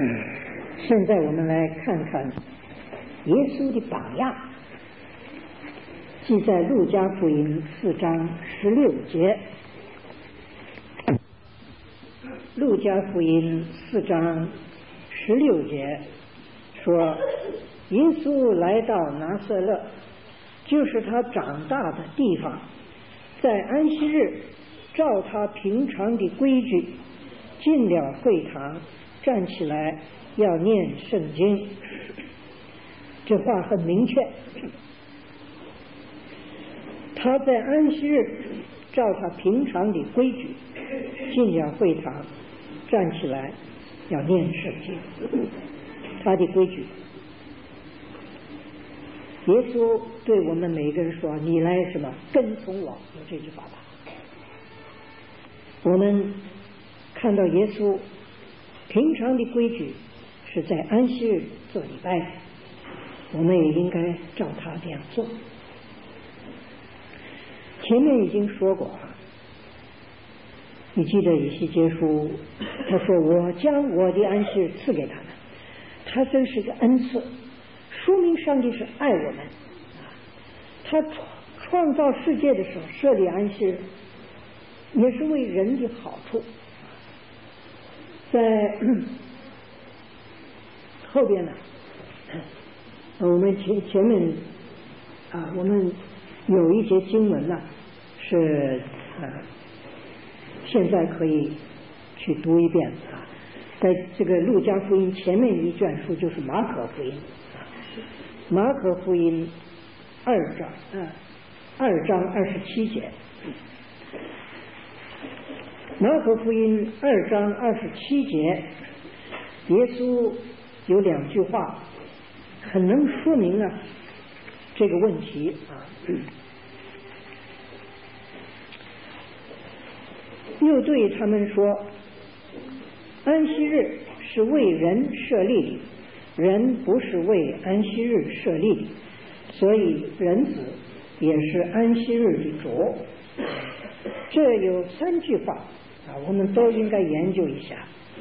现在我们来看看耶稣的榜样，记在路加福音4章16节。路加福音4章16节说，耶稣来到拿撒勒，就是他长大的地方，在安息日照他平常的规矩进了会堂，站起来要念圣经。这话很明确，他在安息日照他平常的规矩进了会堂，站起来要念圣经。他的规矩，耶稣对我们每个人说，你来什么跟从我，有这句话吧。我们看到耶稣平常的规矩是在安息日做礼拜，我们也应该照他这样做。前面已经说过，你记得以西结书，他说我将我的安息日赐给他们，他真是个恩赐，说明上帝是爱我们。他创造世界的时候设立安息日，也是为人的好处。在后边呢，我们前面我们有一节经文呢是现在可以去读一遍在这个路加福音前面一卷书就是马可福音，马可福音2章27节。马可福音2章27节，耶稣有2句话很能说明这个问题又对他们说，安息日是为人设立的，人不是为安息日设立的，所以人子也是安息日的主。这有3句话我们都应该研究一下。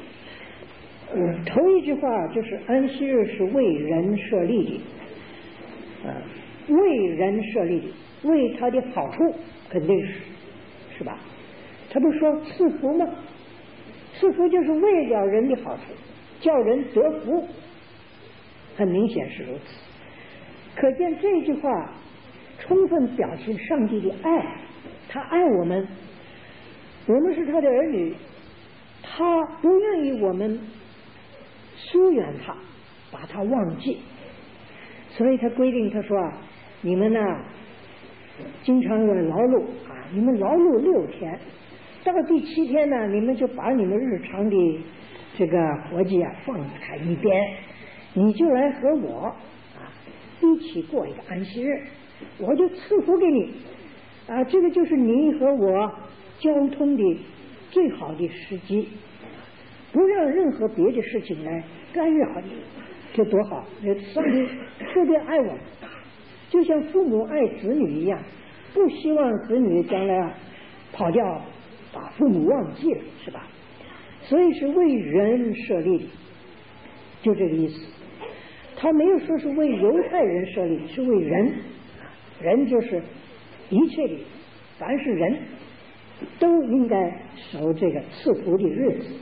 头一句话就是安息日是为人设立的，为人设立的，为他的好处，肯定是吧？他不是说赐福吗？赐福就是为了人的好处，叫人得福，很明显是如此。可见这句话充分表现上帝的爱，他爱我们，我们是他的儿女，他不愿意我们疏远他，把他忘记，所以他规定，他说你们经常有劳碌你们劳碌6天，到第7天呢，你们就把你们日常的这个活计放开一边，你就来和我一起过一个安息日，我就赐福给你这个就是你和我交通的最好的时机，不让任何别的事情来干扰你，这多好！上帝特别爱我们，就像父母爱子女一样，不希望子女将来跑掉，把父母忘记了，是吧？所以是为人设立的，就这个意思。他没有说是为犹太人设立，是为人，人就是一切的，凡是人都应该守这个赐福的日子。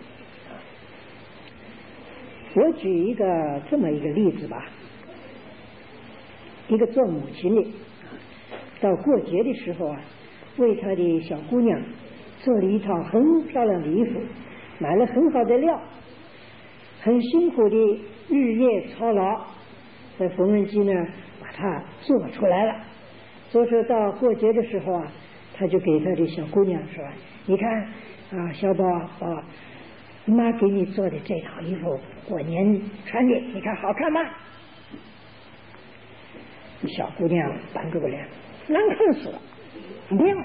我举这么一个例子吧，一个做母亲的到过节的时候为他的小姑娘做了一套很漂亮的衣服，买了很好的料，很辛苦的日夜操劳，在缝纫机呢把它做出来了。所以说到过节的时候他就给他的小姑娘说，你看小宝妈给你做的这套衣服过年穿的，你看好看吗？小姑娘板着个脸，难看死了，不要，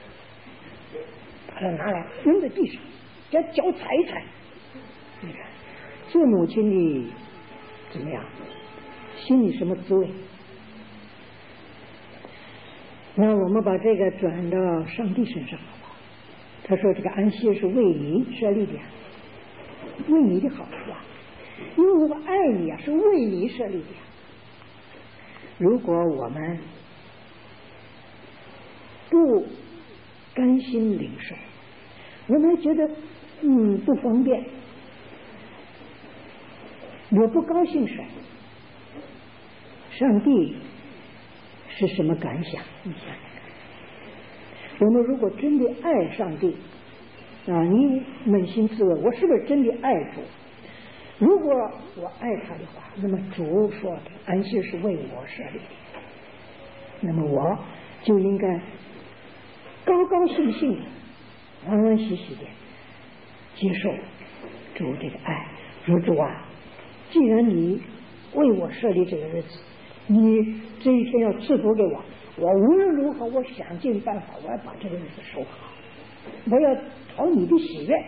把它拿来扔在地上，叫脚踩一踩。你看做母亲的怎么样，心里什么滋味？那我们把这个转到上帝身上好不好？他说这个安息是为你设立的，为你的好处因为我爱你啊，是为你设立的呀。如果我们不甘心领受，我们觉得不方便，我不高兴时，上帝是什么感想？你想想看，我们如果真的爱上帝啊，你扪心自问，我是不是真的爱主？如果我爱他的话，那么主说的安息是为我设立的，那么我就应该高高兴兴的、欢欢喜喜的接受主这个爱。说主啊，既然你为我设立这个日子，你这一天要赐福给我，我无论如何我想尽办法，我要把这个日子守好，我要讨你的喜悦。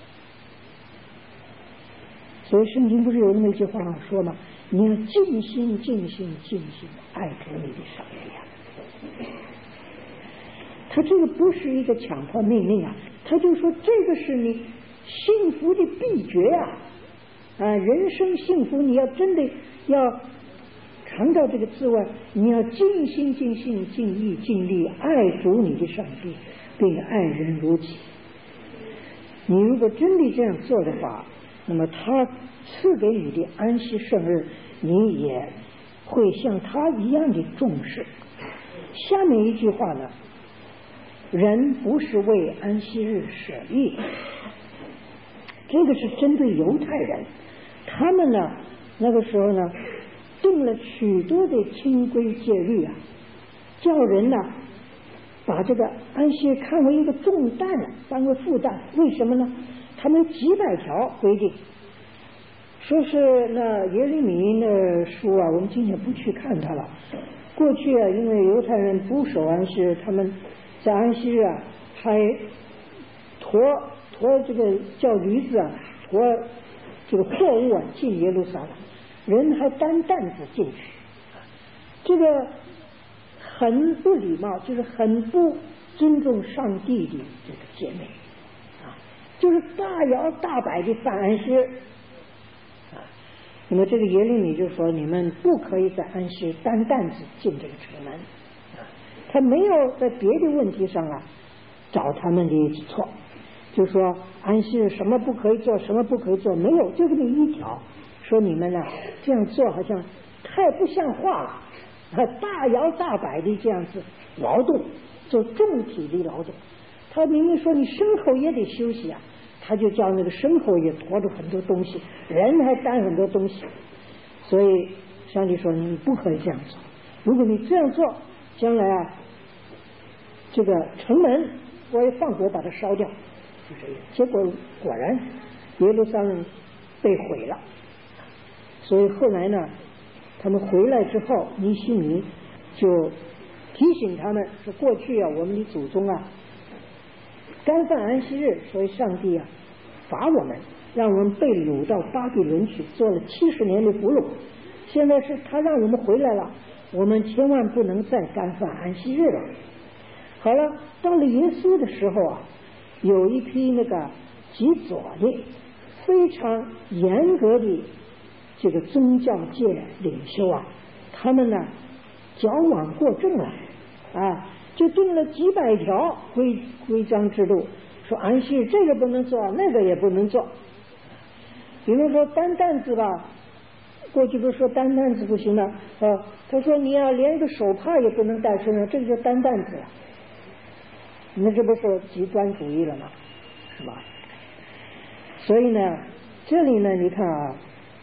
所以圣经不是有那么一句话说吗？你要尽心尽心尽心爱主你的上帝啊。他这个不是一个强迫命令啊，他就说这个是你幸福的秘诀啊，人生幸福你要真的要尝到这个滋味，你要尽心尽性尽意尽力爱主你的上帝，并爱人如己。你如果真的这样做的话，那么他赐给你的安息圣日，你也会像他一样的重视。下面一句话呢，人不是为安息日舍立，这个是针对犹太人，他们呢那个时候呢定了许多的清规戒律啊，叫人呢把这个安息日看为一个重担了，当为负担。为什么呢？他们几百条规定，说是那耶利米的书啊，我们今天不去看它了。过去啊，因为犹太人不守安息日，他们在安息日啊还驮这个叫驴子啊，驮这个货物啊进耶路撒冷，人还担担子进去，这个很不礼貌，就是很不尊重上帝的这个姐妹啊，就是大摇大摆的犯安息日啊。那么这个耶利米就说，你们不可以在安息日担担子进这个城门啊。他没有在别的问题上啊找他们的错，就说安息日什么不可以做，什么不可以做，没有，就这么一条，说你们呢这样做好像太不像话了，大摇大摆的这样子劳动，做重体力劳动。他明明说你牲口也得休息啊，他就叫那个牲口也驮着很多东西，人还担很多东西。所以上帝说你不可以这样做，如果你这样做，将来啊这个城门我也放火把它烧掉，就这样。结果果然耶路撒冷被毁了。所以后来呢，他们回来之后，尼希米就提醒他们说，过去啊我们的祖宗啊干犯安息日，所以上帝啊罚我们，让我们被掳到巴比伦去，做了70年的俘虏。现在是他让我们回来了，我们千万不能再干犯安息日了。好了，到了耶稣的时候啊，有一批那个极左的非常严格的这个宗教界领袖啊，他们呢矫枉过正了啊，就定了几百条规章制度，说安息日这个不能做，那个也不能做。比如说担担子吧，过去不是说担担子不行了他说你要连个手帕也不能带身上，这个就担担子了。那这不是极端主义了吗？是吧？所以呢，这里呢，你看啊，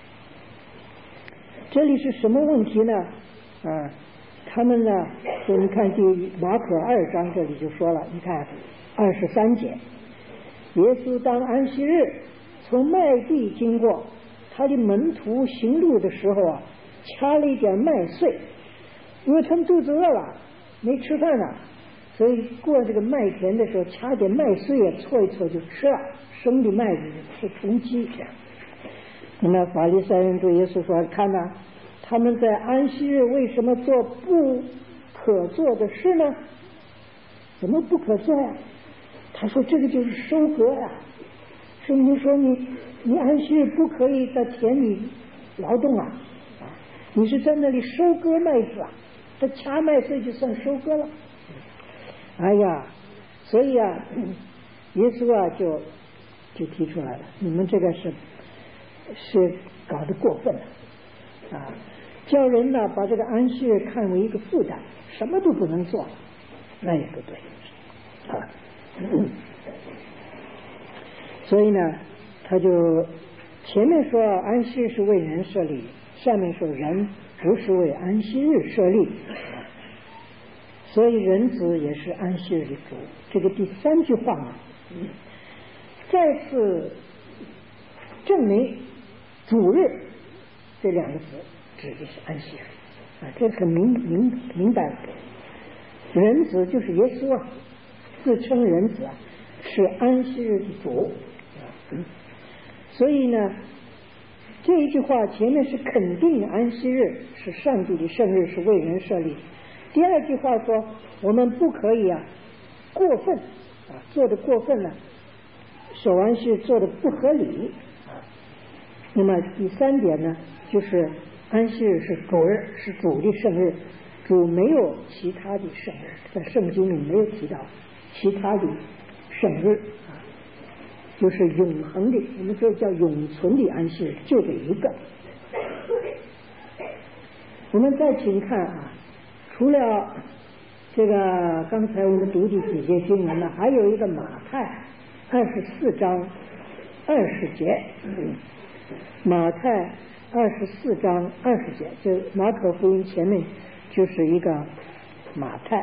这里是什么问题呢？他们呢，就你看马可2章这里就说了，你看23节，耶稣当安息日从麦地经过，他的门徒行路的时候啊，掐了一点麦穗，因为他们肚子饿了，没吃饭了。所以过这个麦田的时候，掐点麦穗啊，搓一搓就吃了，生的麦子就吃充饥这样。那么法利赛人对耶稣说：“看呐，他们在安息日为什么做不可做的事呢？怎么不可做呀？”他说：“这个就是收割呀， 圣经说你安息日不可以在田里劳动啊，你是在那里收割麦子啊，这掐麦穗就算收割了。哎呀，所以啊，耶稣啊就提出来了，你们这个是搞得过分了啊！叫人呢把这个安息日看为一个负担，什么都不能做，那也不对啊。所以呢，他就前面说安息日是为人设立，下面说人不是为安息日设立，所以人子也是安息日的主。这个第三句话呢，再次证明主日这两个字指的是安息日啊，这很明白了。人子就是耶稣啊，自称人子啊，是安息日的主。所以呢，这一句话前面是肯定安息日是上帝的圣日，是为人设立。第二句话说我们不可以过分做的过分了，守安息日做的不合理啊。那么第三点呢，就是安息日是主日，是主的圣日，主没有其他的圣日，在圣经里没有提到其他的圣日啊，就是永恒的，我们说叫永存的安息日，就这一个。我们再请看啊，除了这个刚才我们读的几节经文呢，还有一个马太24章20节，马太24章20节，就马可福音前面就是一个马太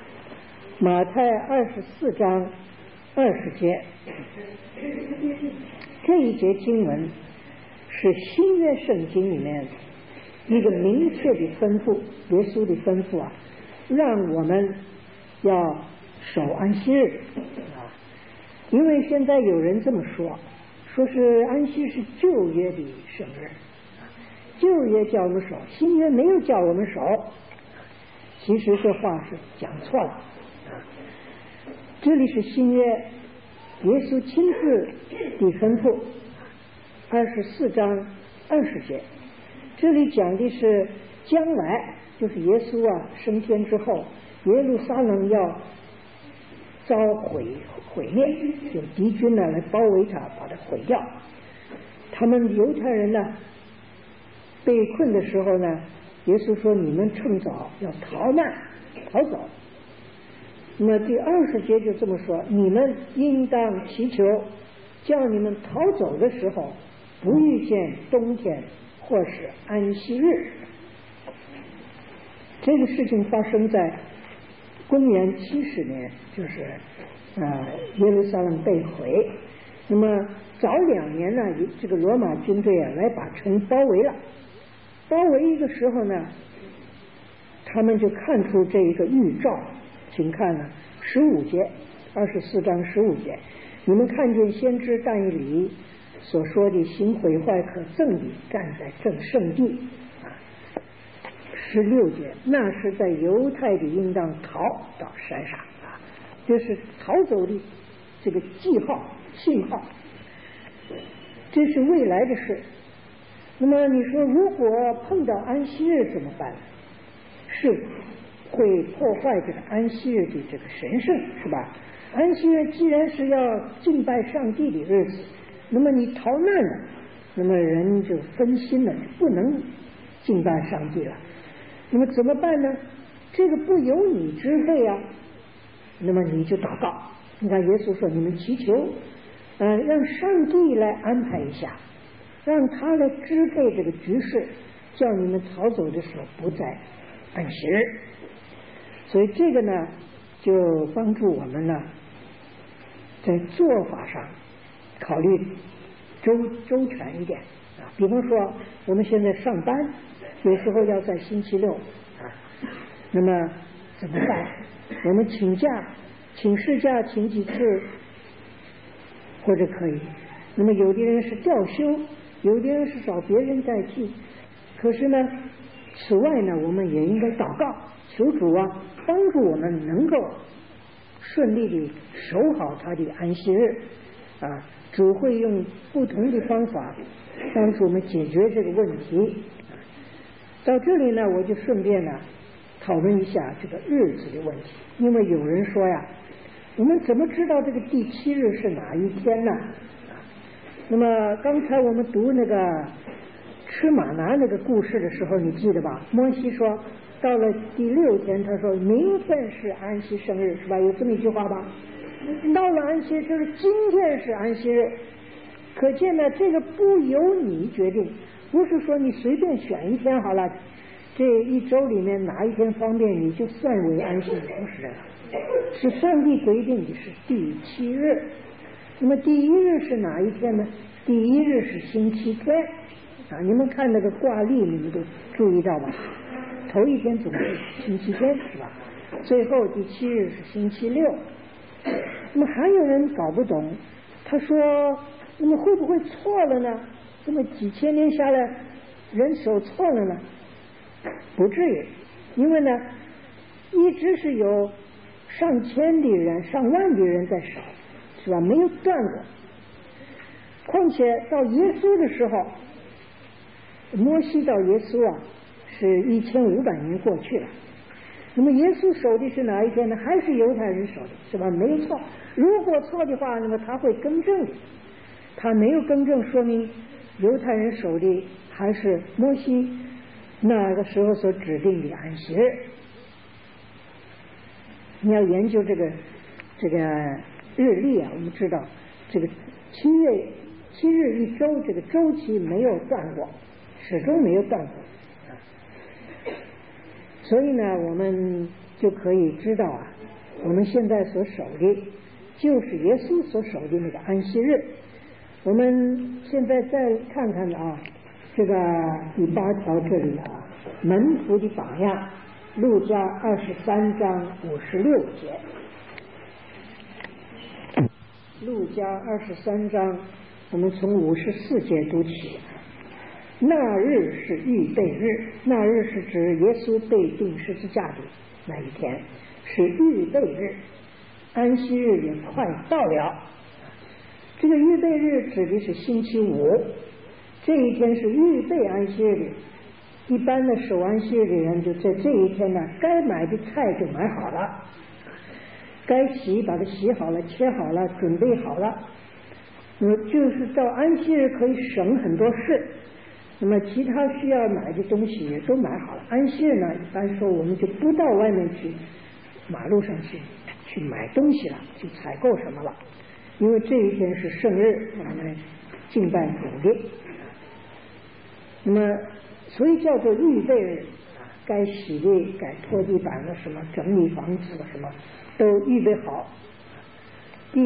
24章20节，这一节经文是新约圣经里面一个明确的吩咐，耶稣的吩咐啊，让我们要守安息日啊。因为现在有人这么说是安息是旧约的圣日，旧约叫我们守，新约没有叫我们守。其实这话是讲错了啊！这里是新约，耶稣亲自的吩咐，24章20节，这里讲的是将来，就是耶稣升天之后，耶路撒冷要遭毁灭，有敌军呢来包围他，把他毁掉。他们犹太人呢被困的时候呢，耶稣说你们趁早要逃难逃走。那么第20节就这么说，你们应当祈求，叫你们逃走的时候不遇见冬天或是安息日。这个事情发生在公元70年，就是耶路撒冷被毁。那么早2年呢，这个罗马军队来把城包围了。包围一个时候呢，他们就看出这一个预兆，请看呢15节，24章15节，你们看见先知但以理所说的行毁坏可憎的站在正圣地16节，那是在犹太的应当逃到山上这是逃走的这个记号信号，这是未来的事。那么你说如果碰到安息日怎么办？是会破坏这个安息日的这个神圣，是吧？安息日既然是要敬拜上帝的日子，那么你逃难了，那么人就分心了，不能敬拜上帝了。那么怎么办呢？这个不由你支配那么你就祷告。你看耶稣说你们祈求让上帝来安排一下，让他来支配这个局势，叫你们逃走的时候不在安息日。所以这个呢就帮助我们呢在做法上考虑周全一点比方说我们现在上班有时候要在星期六那么怎么办？我们请事假请几次或者可以，那么有的人是调休，有的人是找别人代替。可是呢此外呢我们也应该祷告，求主帮助我们能够顺利的守好他的安息日主会用不同的方法帮助我们解决这个问题。到这里呢，我就顺便呢讨论一下这个日子的问题。因为有人说呀，我们怎么知道这个第7日是哪一天呢？那么刚才我们读那个吃玛拿那个故事的时候，你记得吧？摩西说到了第6天，他说明天是安息生日，是吧？有这么一句话吧？到了安息就是今天是安息日，可见呢，这个不由你决定，不是说你随便选一天好了，这一周里面哪一天方便你就算为安息，不是的，是上帝规定的是第7日。那么第1日是哪一天呢？第1日是星期天啊！你们看那个挂历，你们都注意到吧？头一天总是星期天，是吧？最后第7日是星期6。那么还有人搞不懂，他说那么会不会错了呢？这么几千年下来人手错了呢？不至于，因为呢一直是有上千的人上万的人在少，是吧？没有断过。况且到耶稣的时候，摩西到耶稣啊是1500年过去了，那么耶稣守的是哪一天呢？还是犹太人守的，是吧？没有错。如果错的话，那么他会更正的。他没有更正，说明犹太人守的还是摩西那个时候所指定的安息日。你要研究这个日历啊，我们知道这个7日一周，这个周期没有断过，始终没有断过。所以呢，我们就可以知道啊，我们现在所守的就是耶稣所守的那个安息日。我们现在再看看啊，这个第8条这里啊，门徒的榜样，路加23章56节。路加23章，我们从54节读起。那日是预备日，那日是指耶稣被钉十字架的那一天，是预备日。安息日也快到了。这个预备日指的是星期5，这一天是预备安息日的。一般的守安息日的人就在这一天呢，该买的菜就买好了，该把它洗好了，切好了，准备好了。那么就是到安息日可以省很多事，那么其他需要买的东西也都买好了。安息日呢，一般说我们就不到外面去马路上去买东西了，去采购什么了，因为这一天是圣日，我们敬拜主的。那么所以叫做预备日啊，该洗的、该拖地板的什么，整理房子的什么都预备好。第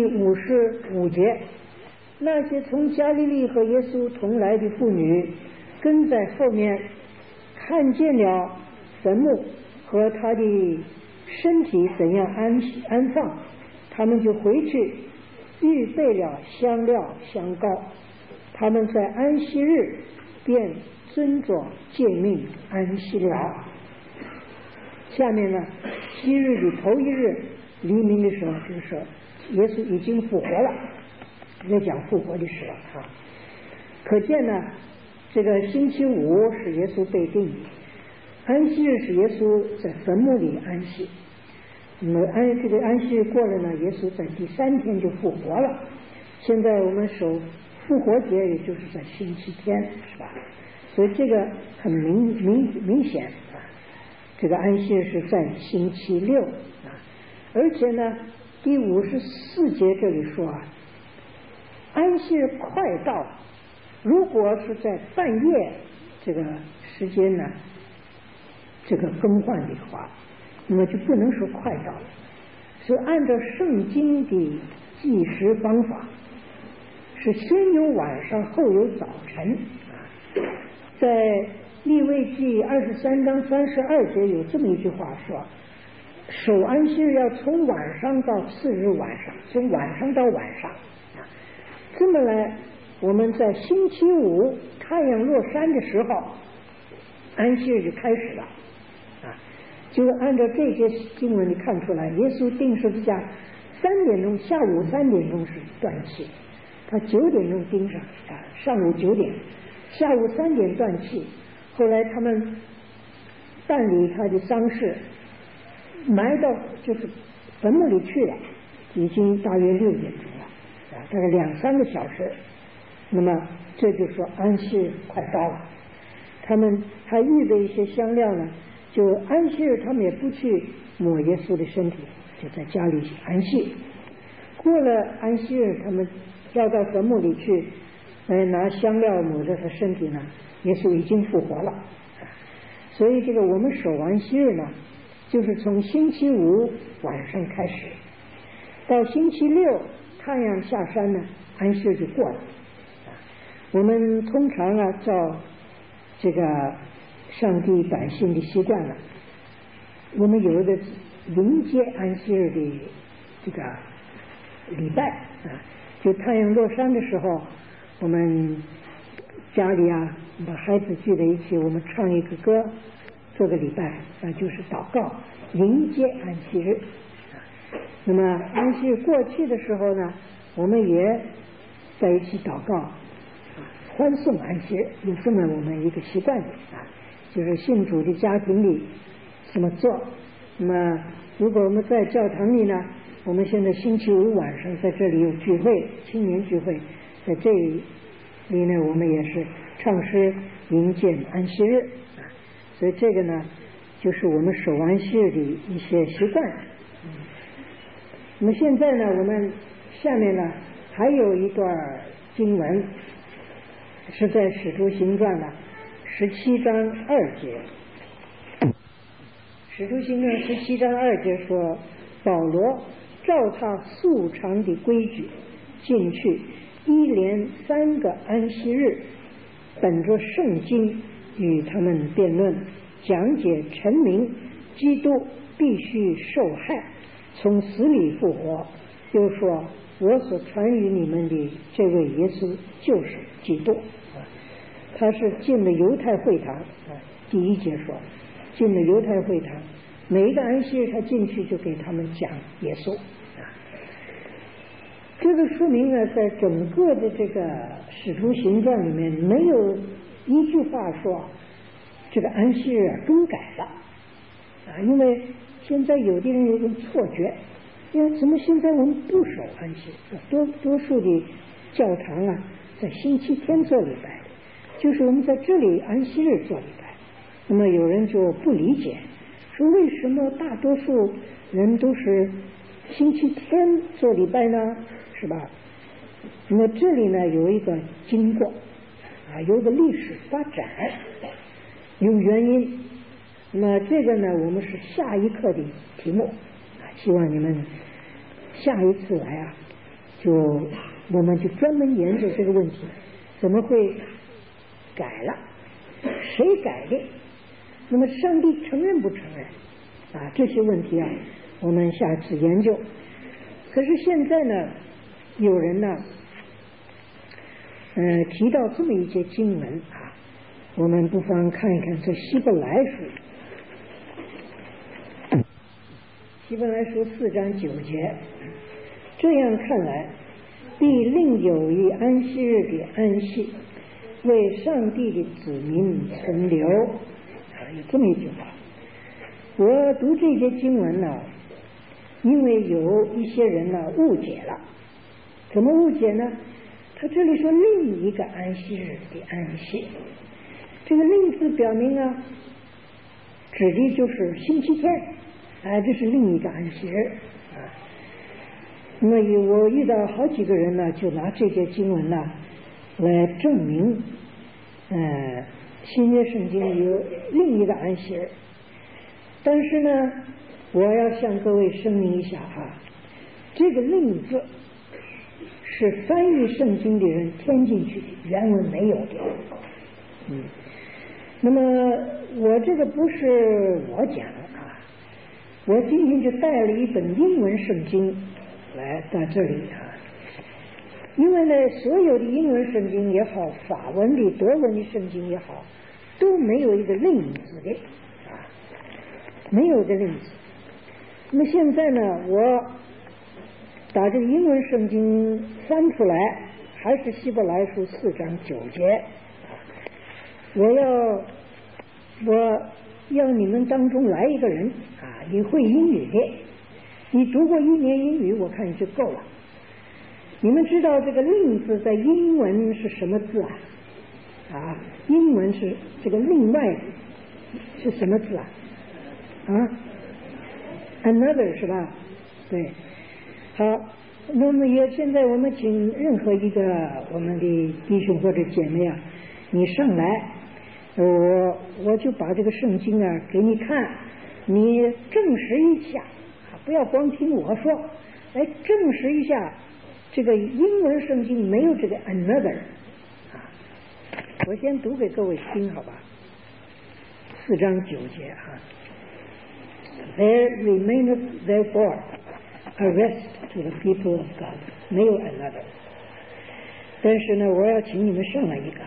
55节，那些从加利利和耶稣同来的妇女跟在后面，看见了坟墓和他的身体怎样安放，他们就回去预备了香料香膏，他们在安息日便遵着诫命安息了。下面呢，7日的头1日黎明的时候，就是说耶稣已经复活了，在讲复活的事了啊。可见呢，这个星期5是耶稣被钉的，安息日是耶稣在坟墓里安息。那么这个安息日过了呢，耶稣在第3天就复活了。现在我们守复活节，也就是在星期天，是吧？所以这个很明显啊，这个安息日是在星期6啊。而且呢，第54节这里说啊，安息日快到了，如果是在半夜这个时间呢，这个更换的话，那么就不能说快到了，是按照圣经的计时方法，是先有晚上后有早晨啊。在利未记23章32节有这么一句话说，守安息日要从晚上到次日晚上，从晚上到晚上啊。这么来，我们在星期5太阳落山的时候，安息日就开始了啊。就是按照这些经文你看出来，耶稣钉十字架3点钟，下午3点钟是断气， 他9点钟盯上啊，上午9点，下午3点断气。后来他们办理他的丧事，埋到就是坟墓里去了，已经大约6点钟了啊，大概2-3个小时。那么这就说安息日快到了，他们还预备一些香料呢，就安息日他们也不去抹耶稣的身体，就在家里安息。过了安息日，他们要到坟墓里去拿香料抹着他身体呢，耶稣已经复活了。所以这个我们守安息日呢，就是从星期5晚上开始，到星期6太阳下山呢，安息日就过了。我们通常啊，照这个上帝百姓的习惯了，我们有一个迎接安息日的这个礼拜啊，就太阳落山的时候，我们家里啊把孩子聚在一起，我们唱一个歌，做个礼拜，就是祷告迎接安息日。那么安息日过去的时候呢，我们也在一起祷告，欢送安息日，有这么我们一个习惯的啊，就是信主的家庭里这么做。那么如果我们在教堂里呢，我们现在星期5晚上在这里有聚会，青年聚会，在这里呢我们也是唱诗迎接安息日啊，所以这个呢就是我们守安息日的一些习惯。那么现在呢，我们下面呢还有一段经文是在《使徒行传》的17章2节。使徒行传17章2节说，保罗照他素常的规矩进去，一连3个安息日，本着圣经与他们辩论，讲解陈明基督必须受害，从死里复活，又说我所传与你们的这位耶稣就是基督。他是进了犹太会堂啊，第1节说进了犹太会堂，每一个安息日他进去就给他们讲耶稣啊。这个说明呢，在整个的这个使徒行传里面，没有一句话说这个安息日更改了啊。因为现在有的人有种错觉，因为怎么现在我们不守安息日，多数的教堂啊在星期天做礼拜，就是我们在这里安息日做礼拜。那么有人就不理解，说为什么大多数人都是星期天做礼拜呢？是吧？那么这里呢有一个经过啊，有一个历史发展，有原因。那么这个呢，我们是下一课的题目啊，希望你们下一次来啊，我们就专门研究这个问题，怎么会改了？谁改的？那么上帝承认不承认啊？这些问题啊，我们下次研究。可是现在呢，有人呢，提到这么一节经文啊，我们不妨看一看这希伯来书。希伯来书4章9节，这样看来，必另有一安息日的安息，为上帝的子民存留。有这么一句话。我读这些经文呢，因为有一些人呢误解了。怎么误解呢？他这里说另一个安息日的安息，这个另字表明啊，指的就是星期天，这是另一个安息日啊。那么我遇到好几个人呢，就拿这些经文呢来证明新约圣经有另一个安息日。但是呢，我要向各位声明一下啊，这个另字是翻译圣经的人添进去的，原文没有的。那么我这个不是我讲啊，我今天就带了一本英文圣经来到这里啊。因为呢，所有的英文圣经也好，法文的、德文的圣经也好，都没有一个另字的啊，没有一个另字。那么现在呢，我把这个英文圣经翻出来， 还是希伯来书4章9节。我要你们当中来一个人你会英语的，你读过1年英语，我看你就够了。你们知道这个令字在英文是什么字英文是这个另外是什么字another 是吧？对，好，那么现在我们请任何一个我们的弟兄或者姐妹你上来，我就把这个圣经给你看，你证实一下不要光听我说，来证实一下这个英文圣经没有这个 another 我先读给各位听好吧。4章9节There remaineth therefore a rest to the people of God， 没有 another。 但是呢，我要请你们上来一个。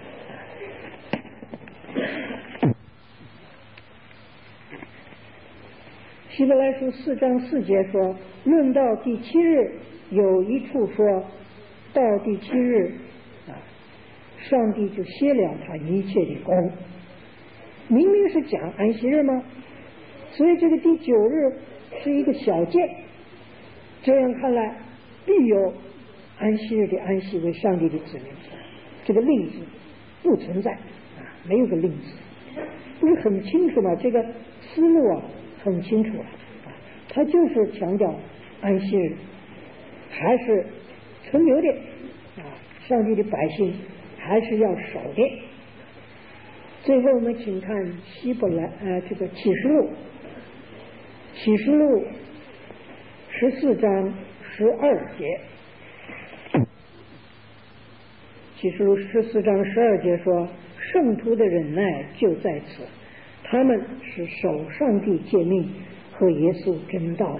希伯来书4章4节说，论到第7日，有一处说到第7日上帝就歇了他一切的工，明明是讲安息日吗？所以这个第9日是一个小件，这样看来必有安息日的安息为上帝的子民，这个令字不存在没有个令字，不是很清楚吗？这个思路很清楚了他就是强调安息日还是存留的上帝的百姓还是要守的。最后我们请看希伯来这个启示录14章12节。启示录14章12节说，圣徒的忍耐就在此，他们是守上帝诫命和耶稣真道理。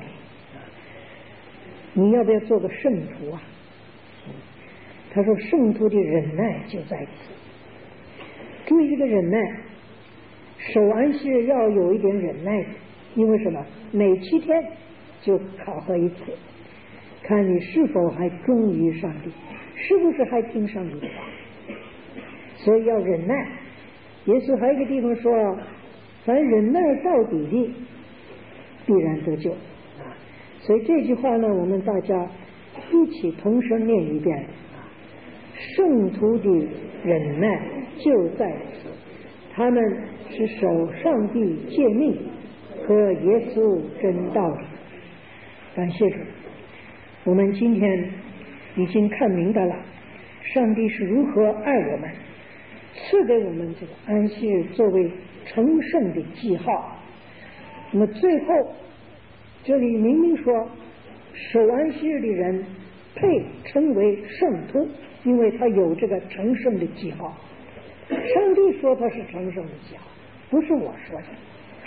你要不要做个圣徒他说圣徒的忍耐就在此。注意这个忍耐，守安息日要有一点忍耐的，因为什么？每7天就考核一次，看你是否还忠于上帝，是不是还听上帝的话，所以要忍耐。耶稣还有一个地方说，凡忍耐到底的必然得救所以这句话呢，我们大家一起同声念一遍圣徒的忍耐就在此，他们是守上帝诫命和耶稣真道理。感谢主，我们今天已经看明白了上帝是如何爱我们，赐给我们这个安息日作为成圣的记号。那么最后这里明明说守安息日的人配称为圣徒，因为他有这个成圣的记号。上帝说他是成圣的记号，不是我说的。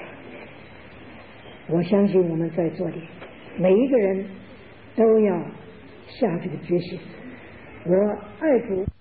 我相信我们在座的每一个人都要下这个决心，我爱主。